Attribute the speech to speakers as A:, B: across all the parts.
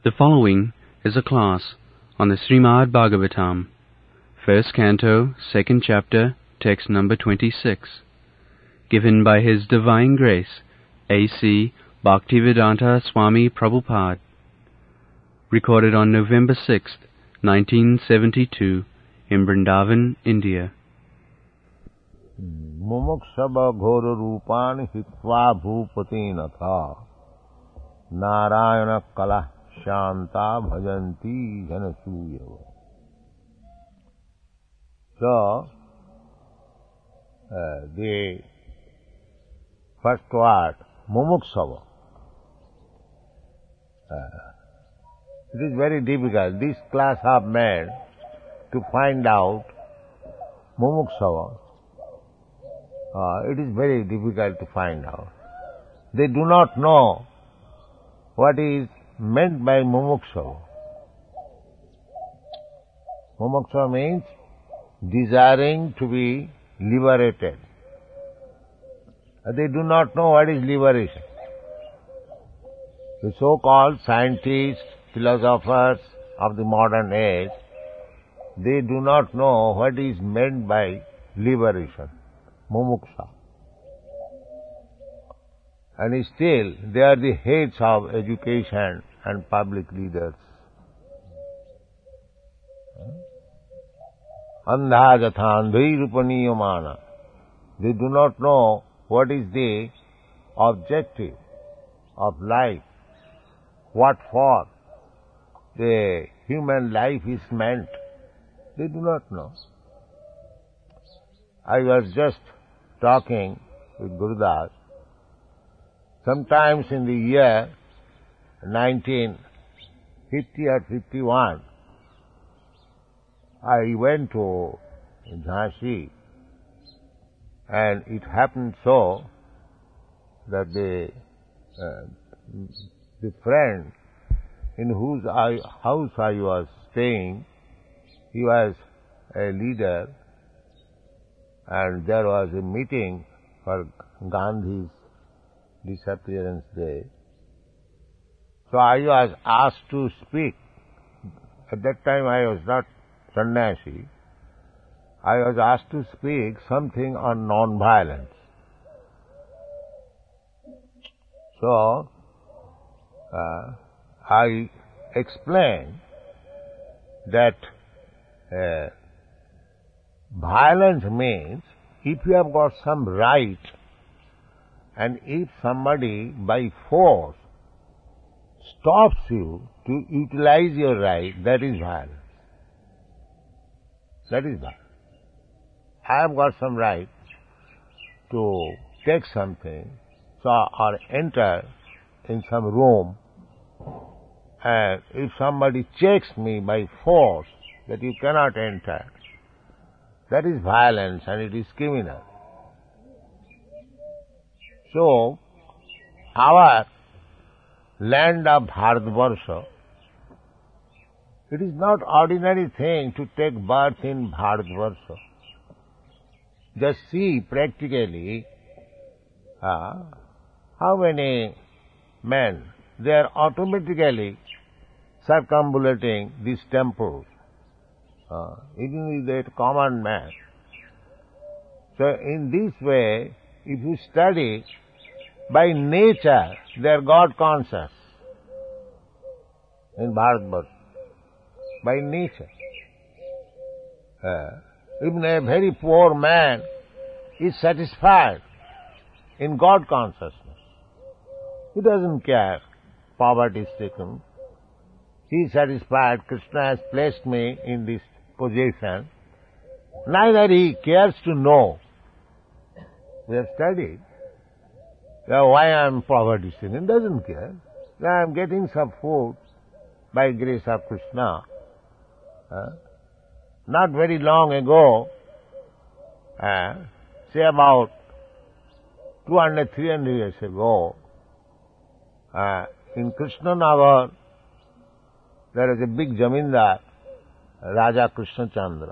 A: The following is a class on the Srimad Bhagavatam, first canto, second chapter, text number 26, given by His Divine Grace, A.C. Bhaktivedanta Swami Prabhupada, recorded on November 6th, 1972, in Vrindavan, India.
B: मुमुक्षव घोर रूपान हित्वा भूपति नथा नारायण कला Shanta भजंती जनसूयव. So, the first word, mumukshava, it is very difficult. This class have made to find out mumukshava. It is very difficult to find out. They do not know what is meant by mumukshava. Mumukshava means desiring to be liberated. They do not know what is liberation. The so-called scientists, philosophers of the modern age, they do not know what is meant by liberation, mumuksha. And still they are the heads of education and public leaders. Andha jathandhi rupaniyamana. They do not know what is the objective of life, what for the human life is meant. They do not know. I was just talking with Gurudas. Sometimes in the year 1950 or 51, I went to Jhansi, and it happened so that the friend in whose house I was staying, he was a leader, and there was a meeting for Gandhi's disappearance day. So I was asked to speak. At that time I was not sannyasi. I was asked to speak something on non-violence. So I explained that violence means if you have got some right, and if somebody by force stops you to utilize your right, that is violence. That is violence. I have got some right to take something, or enter in some room, and if somebody checks me by force that you cannot enter, that is violence and it is criminal. So, our land of Bharatvarsha, it is not ordinary thing to take birth in Bharatvarsha. Just see practically how many men, they are automatically circumambulating these temples, even with that common man. So in this way, if you study, by nature they are God conscious in Bharatvarsha. By nature. Even a very poor man is satisfied in God consciousness. He doesn't care poverty is stricken. He is satisfied, Krishna has placed me in this position. Neither he cares to know. We have studied why I am poverty stricken. He doesn't care. I am getting some food by grace of Krishna. Not very long ago, say about 200, 300 years ago, in Krishnanagar, there is a big Jamindar, Raja Krishna Chandra.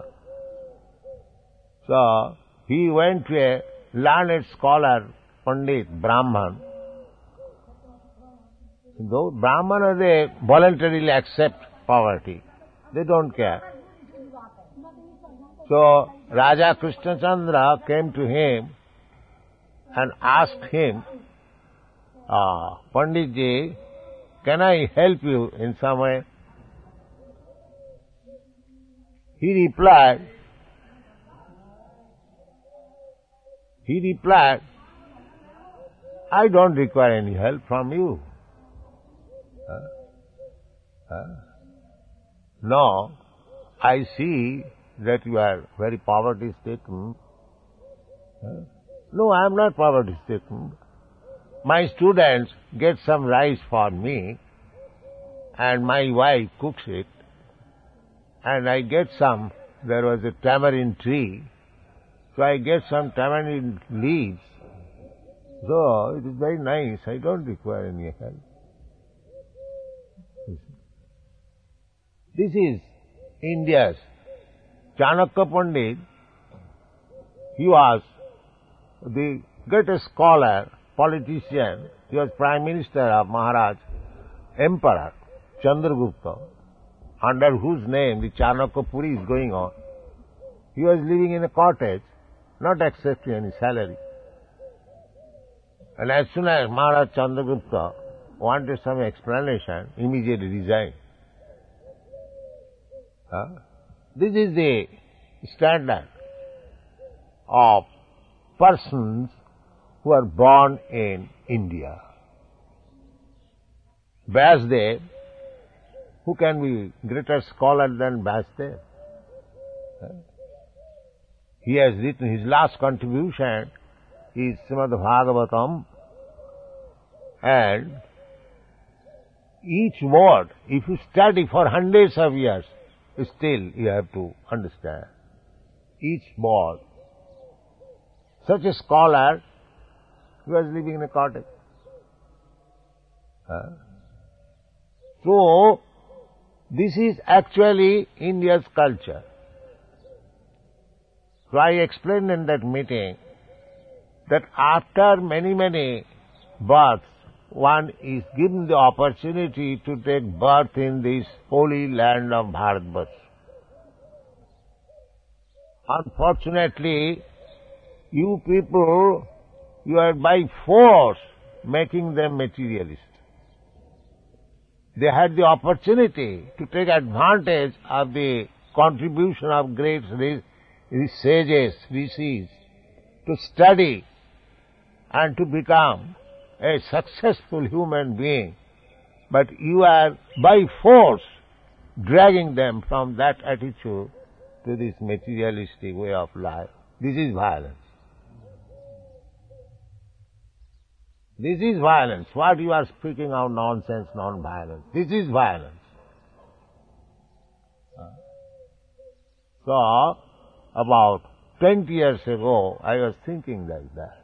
B: So, he went to a learned scholar, Pandit, Brahman, Though Brahmana, they voluntarily accept poverty. They don't care. So Raja Krishnachandra came to him and asked him, Panditji, can I help you in some way? He replied, I don't require any help from you. No, I see that you are very poverty-stricken. No, I am not poverty-stricken. My students get some rice for me, and my wife cooks it, and I get some. There was a tamarind tree, so I get some tamarind leaves. So it is very nice. I don't require any help. This is India's Chanakya Pandit. He was the greatest scholar, politician. He was Prime Minister of Maharaj, Emperor Chandragupta, under whose name the Chanakya Puri is going on. He was living in a cottage, not accepting any salary. And as soon as Maharaj Chandragupta wanted some explanation, immediately resigned. This is the standard of persons who are born in India. Vyasdev, who can be greater scholar than Vyasdev? He has written, his last contribution is Srimad Bhagavatam, and each word, if you study for hundreds of years, still you have to understand each word. Such a scholar, he was living in a cottage. So, this is actually India's culture. So I explained in that meeting that after many births, one is given the opportunity to take birth in this holy land of Bharatvarsh. Unfortunately, you people, you are by force making them materialist. They had the opportunity to take advantage of the contribution of great sages, rishis, to study and to become a successful human being, but you are by force dragging them from that attitude to this materialistic way of life. This is violence. This is violence. What you are speaking of nonsense, non-violence. This is violence. So, about 20 years ago, I was thinking like that.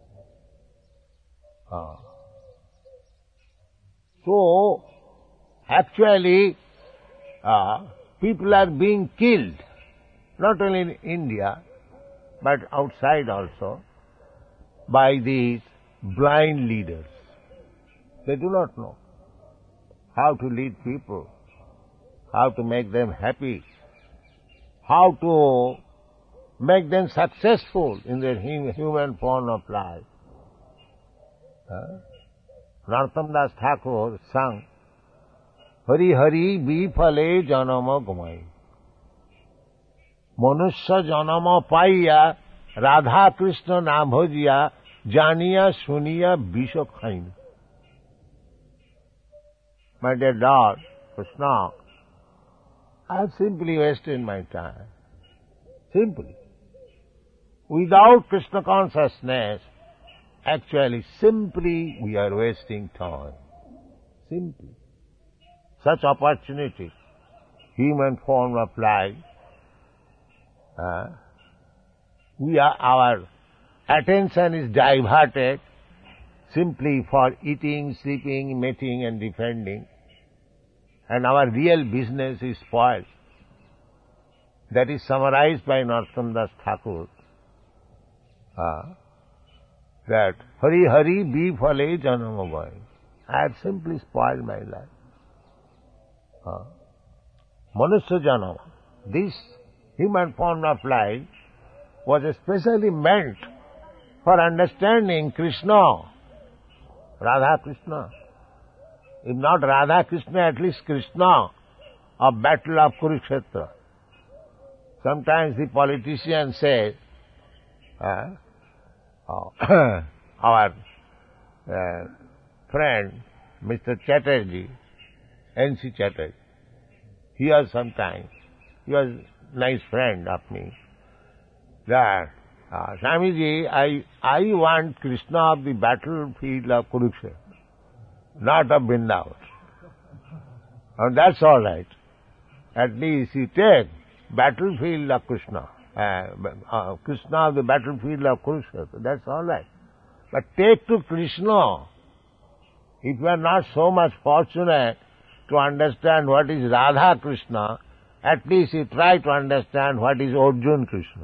B: So, actually, people are being killed, not only in India, but outside also, by these blind leaders. They do not know how to lead people, how to make them happy, how to make them successful in their human form of life. Narottam Das Thakur sang, Hari Hari Bifale Janama Gumai. Manusya Janama Paiya Radha Krishna Nabhajiya Janiya Suniya Bisha Khain. My dear Lord, Krishna, I have simply wasted my time. Simply. Without Krishna consciousness, actually, simply we are wasting time. Simply. Such opportunity, human form of life, our attention is diverted simply for eating, sleeping, mating and defending, and our real business is spoiled. That is summarized by Narottam Das Thakur, that Hari Hari Bifale Janamavai. I have simply spoiled my life. Manusya Janama, this human form of life, was especially meant for understanding Krishna, Radha Krishna. If not Radha Krishna, at least Krishna of Battle of Kurukshetra. Sometimes the politicians say, our friend Mr. Chatterjee, N.C. Chatterjee, he was a nice friend of me, that Swamiji, I want Krishna of the battlefield of Kurukshetra, not of Vrindavan. And that's all right. At least you take battlefield of Krishna, Krishna of the battlefield of Kurukshetra, that's all right. But take to Krishna, if you are not so much fortunate to understand what is Radha Krishna, at least you try to understand what is Arjuna Krishna.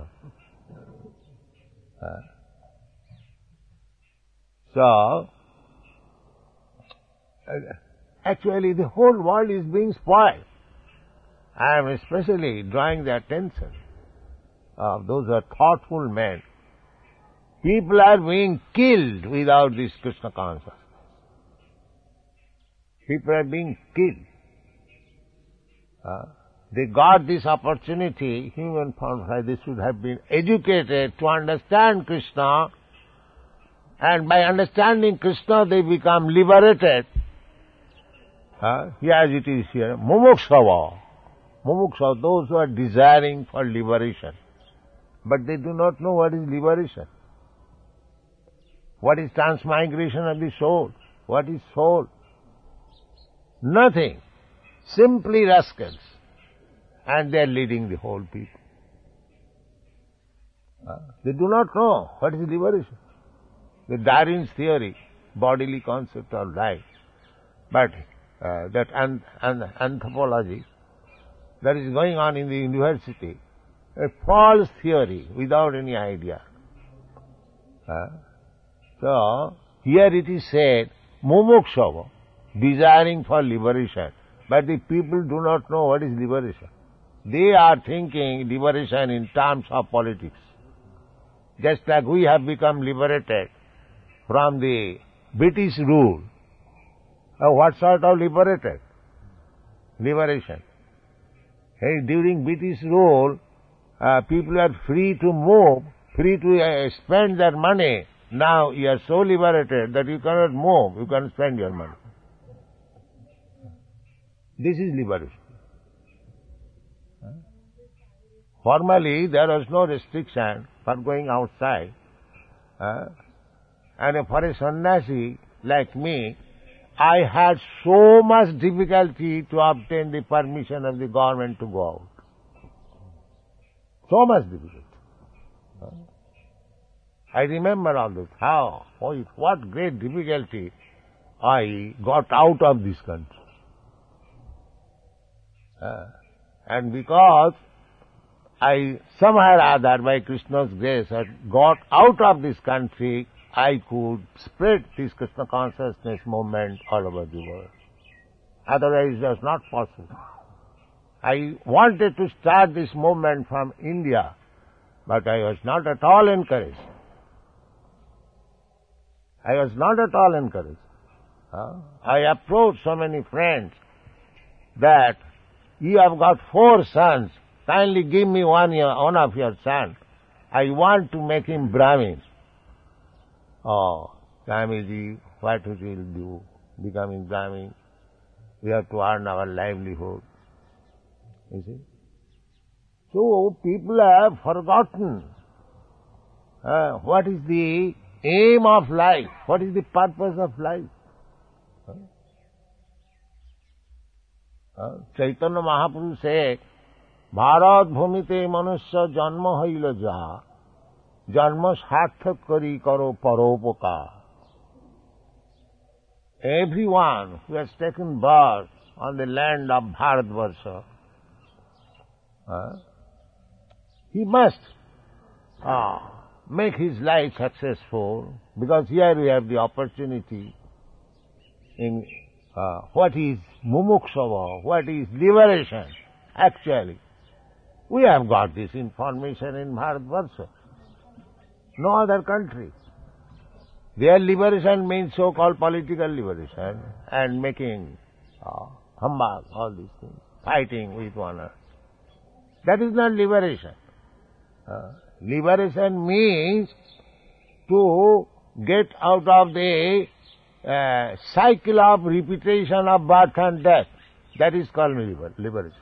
B: So, actually the whole world is being spoiled. I am especially drawing the attention of those who are thoughtful men. People are being killed without this Krishna consciousness. People are being killed. They got this opportunity, human form, they should have been educated to understand Krishna, and by understanding Krishna they become liberated. Here it is here, mumukshava. Mumukshava, those who are desiring for liberation. But they do not know what is liberation. What is transmigration of the soul? What is soul? Nothing. Simply rascals. And they are leading the whole people. They do not know what is liberation. The Darwin's theory, bodily concept of life. But that anthropology that is going on in the university, a false theory without any idea. So, here it is said, mumukshava, desiring for liberation. But the people do not know what is liberation. They are thinking liberation in terms of politics. Just like we have become liberated from the British rule. What sort of liberation? Hey, during British rule, people are free to move, free to spend their money. Now you are so liberated that you cannot move, you cannot spend your money. This is liberation. Formally, there was no restriction for going outside. And for a sannyasi like me, I had so much difficulty to obtain the permission of the government to go out. So much difficulty. I remember all this. What great difficulty I got out of this country. And because I somehow or other, by Krishna's grace, had got out of this country, I could spread this Krishna consciousness movement all over the world. Otherwise it was not possible. I wanted to start this movement from India, but I was not at all encouraged. I approached so many friends that you have got 4 sons, kindly give me one of your sons. I want to make him Brahmin. Oh, Swamiji, what we will do? Becoming Brahmin. We have to earn our livelihood. You see? So people have forgotten what is the aim of life, what is the purpose of life. Chaitanya Mahaprabhu said, Bharat bhumite manusya janma haila jaha, janma sarthak kari karo paropakar. Everyone who has taken birth on the land of Bharatvarsha, he must make his life successful, because here we have the opportunity in what is mumukshava, what is liberation, actually. We have got this information in Bharatvarsha. No other country. Their liberation means so-called political liberation and making humbug, all these things, fighting with one another. That is not liberation. Liberation means to get out of the cycle of repetition of birth and death. That is called liberation.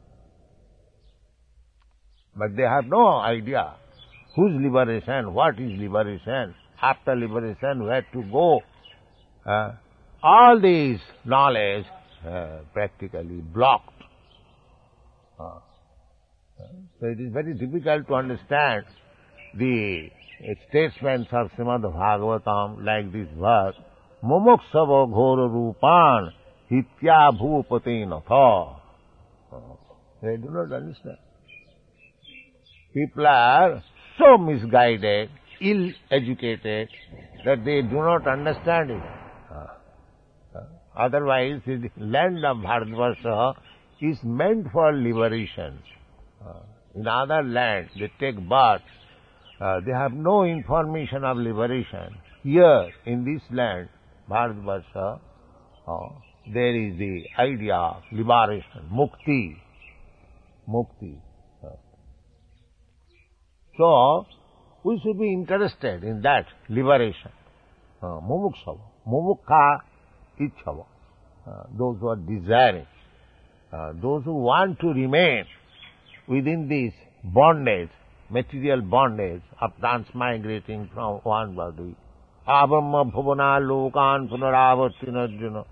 B: But they have no idea whose liberation, what is liberation, after liberation where to go. All these knowledge practically blocked. So it is very difficult to understand the statements of Srimad Bhagavatam like this verse, Mumuksava ghora rupan hitya bhupate natha. They do not understand. People are so misguided, ill-educated, that they do not understand it. Otherwise, the land of Bharatvarsha is meant for liberation. In other lands, they take birth. They have no information of liberation. Here, in this land, Bharatvarsha, there is the idea of liberation, mukti. Mukti. So, we should be interested in that liberation. Mumukshava. Mumukha ichhava. Those who are desiring. Those who want to remain within this bondage, material bondage of transmigrating from one body. Abrahma bhuvana lokan punaravartinarjuna.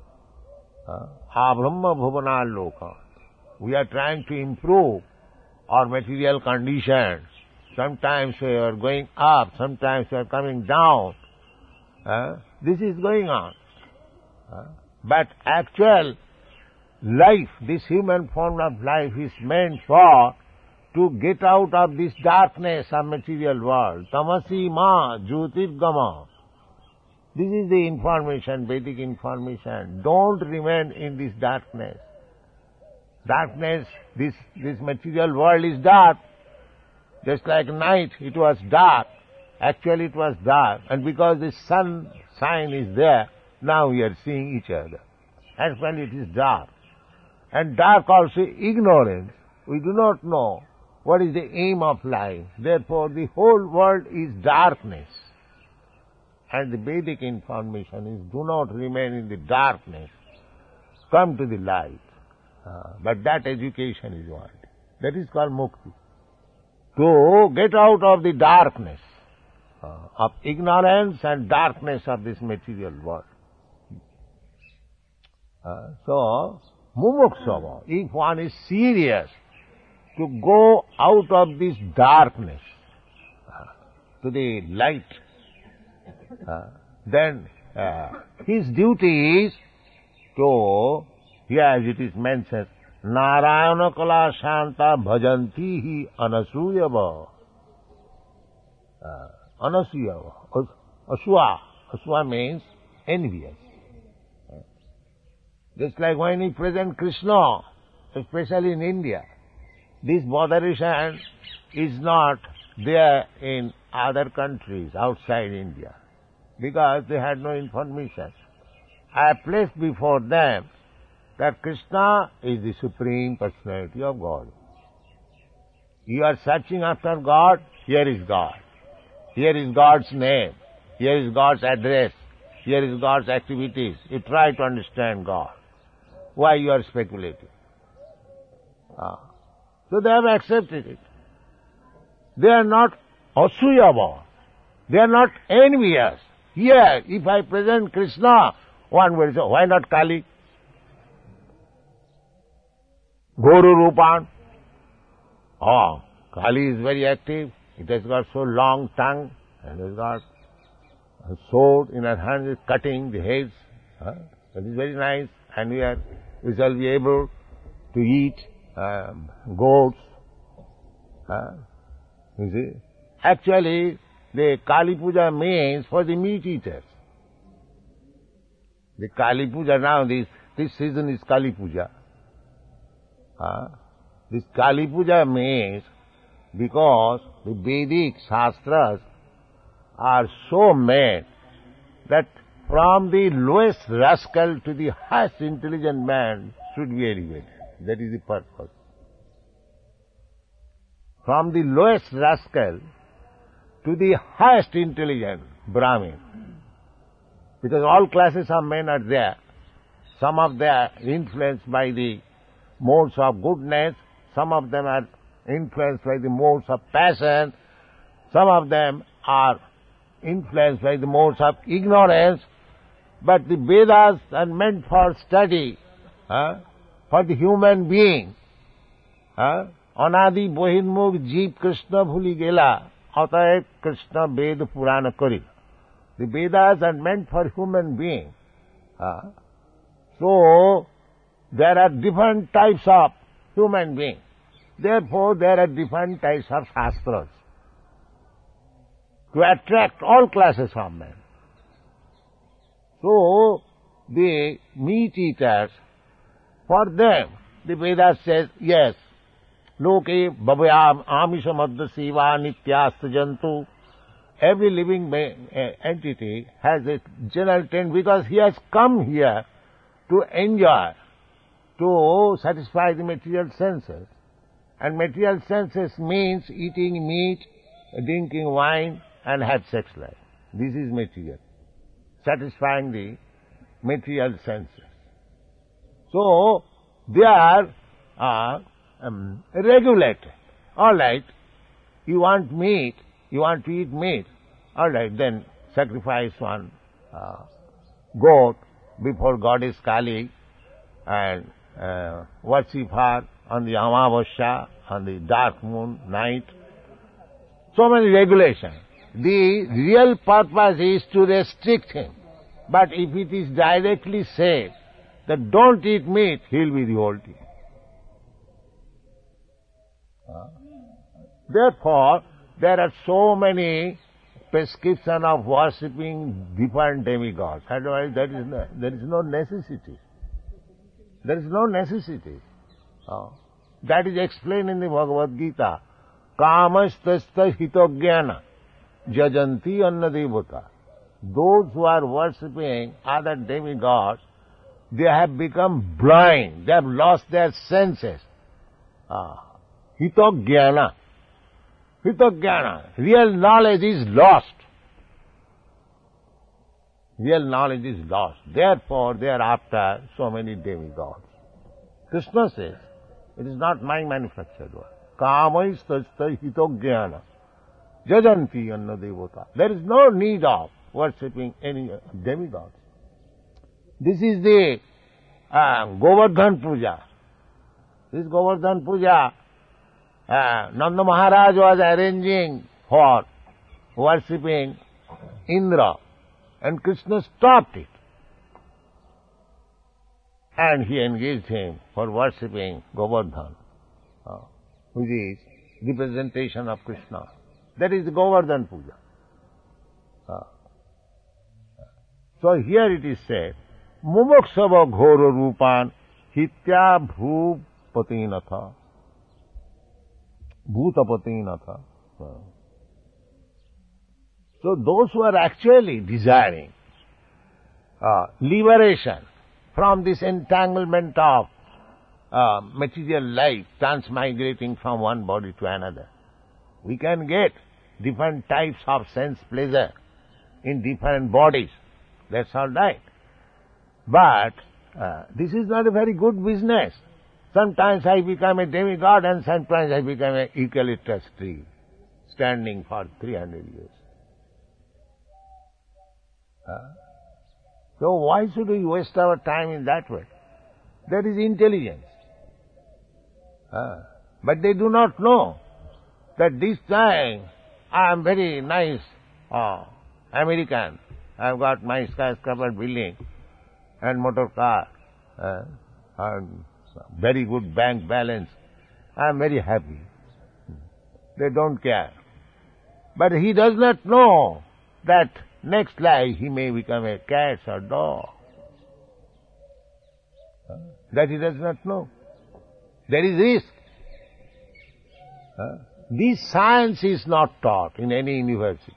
B: Abrahma bhuvana lokan. We are trying to improve our material conditions. Sometimes we are going up, sometimes we are coming down. This is going on. But actual life, this human form of life is meant for to get out of this darkness of material world. Tamasi ma jyotirgama. This is the information, Vedic information. Don't remain in this darkness. Darkness, this material world is dark. Just like night, it was dark. Actually, it was dark. And because the sun sign is there, now we are seeing each other. Actually, it is dark. And dark also ignorance. We do not know what is the aim of life. Therefore, the whole world is darkness. And the Vedic information is, do not remain in the darkness. Come to the light. But that education is what? That is called mukti. To get out of the darkness of ignorance and darkness of this material world. So, mumukshava, if one is serious to go out of this darkness to the light, then his duty is to, here as it is mentioned, Narayana kala shanta bhajanti hi anasuyava. Anasuyava. Asua. Asua means envious. Just like when we present Krishna, especially in India, this botheration is not there in other countries outside India, because they had no information. I placed before them that Krishna is the Supreme Personality of God. You are searching after God, here is God. Here is God's name. Here is God's address. Here is God's activities. You try to understand God. Why you are speculating? So they have accepted it. They are not asuyava. They are not envious. Here, if I present Krishna, one will say, why not Kali? Guru Rupan. Oh, Kali is very active. It has got so long tongue and has got a sword in her hand, is cutting the heads. That is very nice. And we shall be able to eat goats. You see? Actually, the Kali Puja means for the meat eaters. The Kali Puja now, this season is Kali Puja. This Kali Puja means because the Vedic Shastras are so made that from the lowest rascal to the highest intelligent man should be elevated. That is the purpose. From the lowest rascal to the highest intelligent Brahmin. Because all classes of men are there. Some of them are influenced by the modes of goodness, some of them are influenced by the modes of passion, some of them are influenced by the modes of ignorance, but the Vedas are meant for study, for the human being. Anadi bohinmukh jeev Krishna bhuli gela, ataeb Krishna Ved Purana kari. The Vedas are meant for human being. So, there are different types of human beings. Therefore, there are different types of Shastras to attract all classes of men. So, the meat eaters, for them, the Vedas says, yes, loke bhavayam amishamadda siva nityasta jantu. Every living entity has a general tendency because he has come here to enjoy, to satisfy the material senses. And material senses means eating meat, drinking wine, and have sex life. This is material, satisfying the material senses. So, they are regulated. All right, you want meat, you want to eat meat. All right, then sacrifice one goat before Goddess Kali and worship her on the Amavasya, on the dark moon night. So many regulations. The real purpose is to restrict him. But if it is directly said that don't eat meat, he will be revolting. Therefore, there are so many prescriptions of worshipping different demigods. Otherwise, there is no necessity. There is no necessity. That is explained in the Bhagavad Gita. Kamastasta hitogyana jajanti anna devata. Those who are worshipping other demigods, they have become blind. They have lost their senses. Hitogyana. Hitogyana. Real knowledge is lost. Real knowledge is lost. Therefore, they are after so many demigods. Krishna says, it is not my manufactured word. Kamais tajta hitogyana jajanti anna devata. There is no need of worshipping any demigods. This is the Govardhan Puja. This Govardhan Puja, Nanda Maharaj was arranging for worshipping Indra, and Krishna stopped it. And he engaged him for worshipping Govardhan, which is representation of Krishna. That is the Govardhan Puja. So here it is said, Mumukshava ghoro rupan hitya bhupatinatha. Bhutapatinatha. So those who are actually desiring liberation from this entanglement of material life transmigrating from one body to another, we can get different types of sense pleasure in different bodies. That's all right. But this is not a very good business. Sometimes I become a demigod and sometimes I become a eucalyptus tree standing for 300 years. So why should we waste our time in that way? That is intelligence. But they do not know that this time I am very nice American. I have got my skyscraper building and motor car and very good bank balance. I am very happy. They don't care. But he does not know that next life he may become a cat or dog. that he does not know. There is risk. This science is not taught in any university.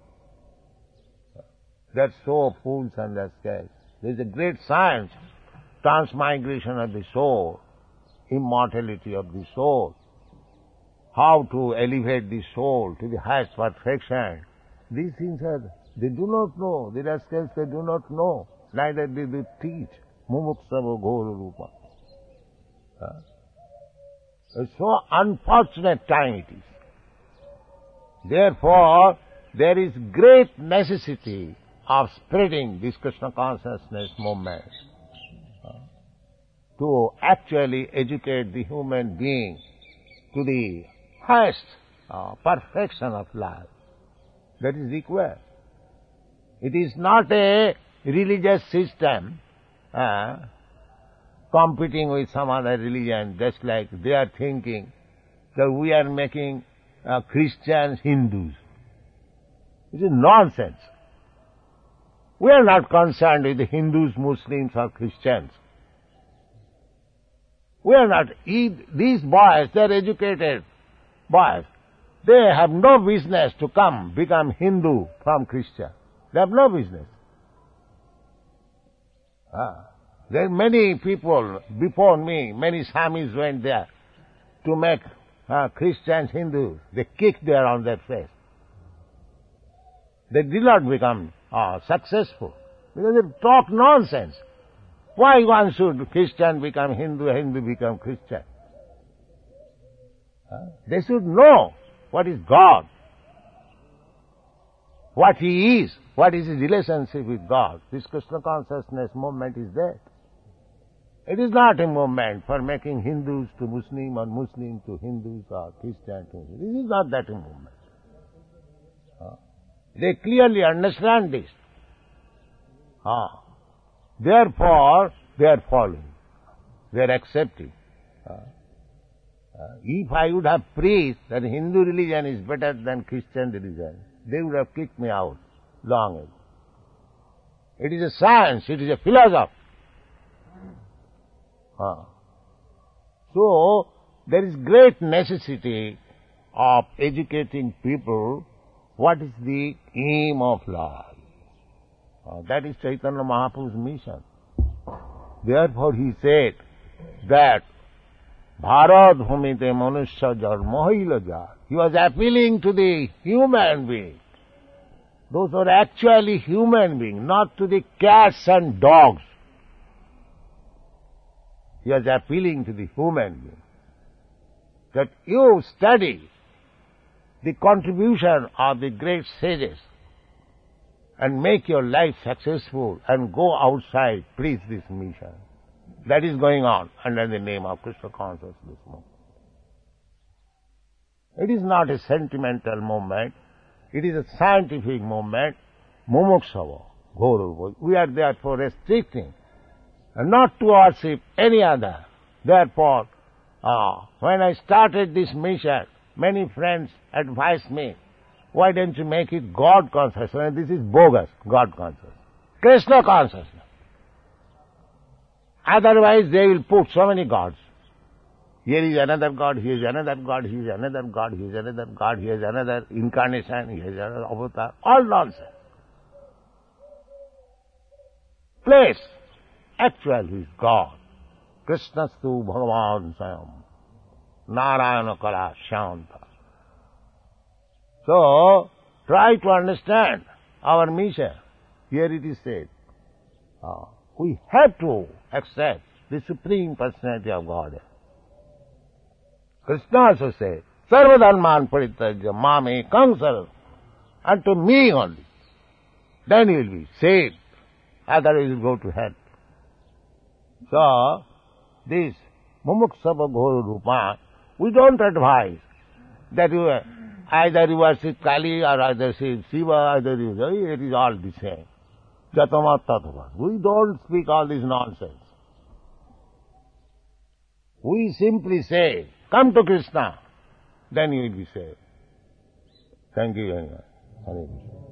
B: That's so fools and rascals. There is a great science, transmigration of the soul, immortality of the soul, how to elevate the soul to the highest perfection. These things they do not know. The rascals, they do not know. Neither do they teach. Mumuksava Ghora Rupa. It's so unfortunate time it is. Therefore, there is great necessity of spreading this Krishna consciousness movement to actually educate the human being to the highest perfection of life. That is required. It is not a religious system competing with some other religion, just like they are thinking that we are making Christians Hindus. It is nonsense. We are not concerned with the Hindus, Muslims or Christians. We are not. These boys, they are educated boys. They have no business to become Hindu from Christian. They have no business. There are many people before me, many Swamis went there to make Christians Hindus. They kicked there on their face. They did not become successful because they talk nonsense. Why one should Christian become Hindu, Hindu become Christian? They should know what is God, what He is, what is His relationship with God. This Krishna consciousness movement is that. It is not a movement for making Hindus to Muslim or Muslim to Hindus or Christian to Hindus. This is not that a movement. They clearly understand this. Therefore, they are following. They are accepting. If I would have preached that Hindu religion is better than Christian religion, they would have kicked me out long ago. It is a science, it is a philosophy. So, there is great necessity of educating people what is the aim of life. That is Chaitanya Mahaprabhu's mission. Therefore he said that Bharat Bhumite Manusya Jarma Haila Jat. He was appealing to the human being. Those were actually human beings, not to the cats and dogs. He was appealing to the human being. That you study the contribution of the great sages and make your life successful and go outside, preach this mission. That is going on under the name of Krishna consciousness movement. It is not a sentimental movement. It is a scientific movement. Mumuksava, Ghora. We are therefore restricting and not to worship any other. Therefore, when I started this mission, many friends advised me, why don't you make it God consciousness? This is bogus, God consciousness. Krishna consciousness. Otherwise they will put so many gods. Here is another God, here is another God, here is another God, here is another God, here is another incarnation, here is another avatar. All nonsense. Place. Actually is God. Krishnastu Bhagavan Swayam. Narayana Kala Shanta. So, try to understand our mission. Here it is said, we have to accept the Supreme Personality of God. Krishna also said, Sarvadharman Parityajya Mame Kamsara. Unto me only. Then you will be saved. Otherwise you will go to hell. So, this Mumuksava Ghora Rupa, we don't advise that you either you worship Kali or either Shiva, either it is all the same. Jatamat Tatva. We don't speak all this nonsense. We simply say, come to Krishna, then you will be saved. Thank you very much. Hare Krishna.